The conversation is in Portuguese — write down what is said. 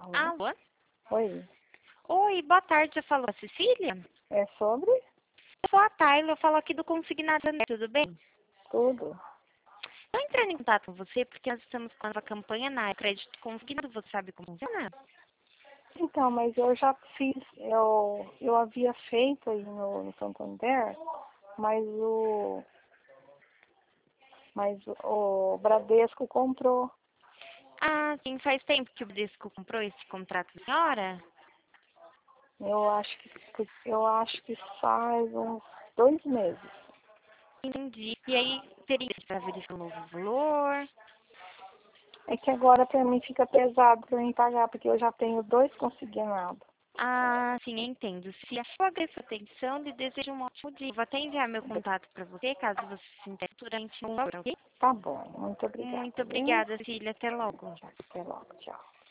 Alô? Alô? Oi, Oi, boa tarde, eu falo a Cecília? é sobre Eu sou a Tayla, eu falo aqui do Consignado, tudo bem? tudo. Estou entrando em contato com você porque nós estamos com a campanha na Crédito Consignado, você sabe como funciona? Então, mas eu já fiz, eu havia feito aí no Santander, mas o Bradesco comprou. Ah, sim, faz tempo que o Bradesco comprou esse contrato, senhora? Eu acho que faz uns 2 meses. Entendi. E aí, teria para verificar o novo valor? É que agora para mim fica pesado para mim pagar, porque eu já tenho 2 consignados. Ah, sim, entendo. Se a sua agradeço a atenção, lhe desejo um ótimo dia. Vou até enviar meu contato para você, caso você se interesse durante um valor, ok? Tá bom, muito obrigada, Muito viu? obrigada, Cecília. Até logo. Até logo, tchau.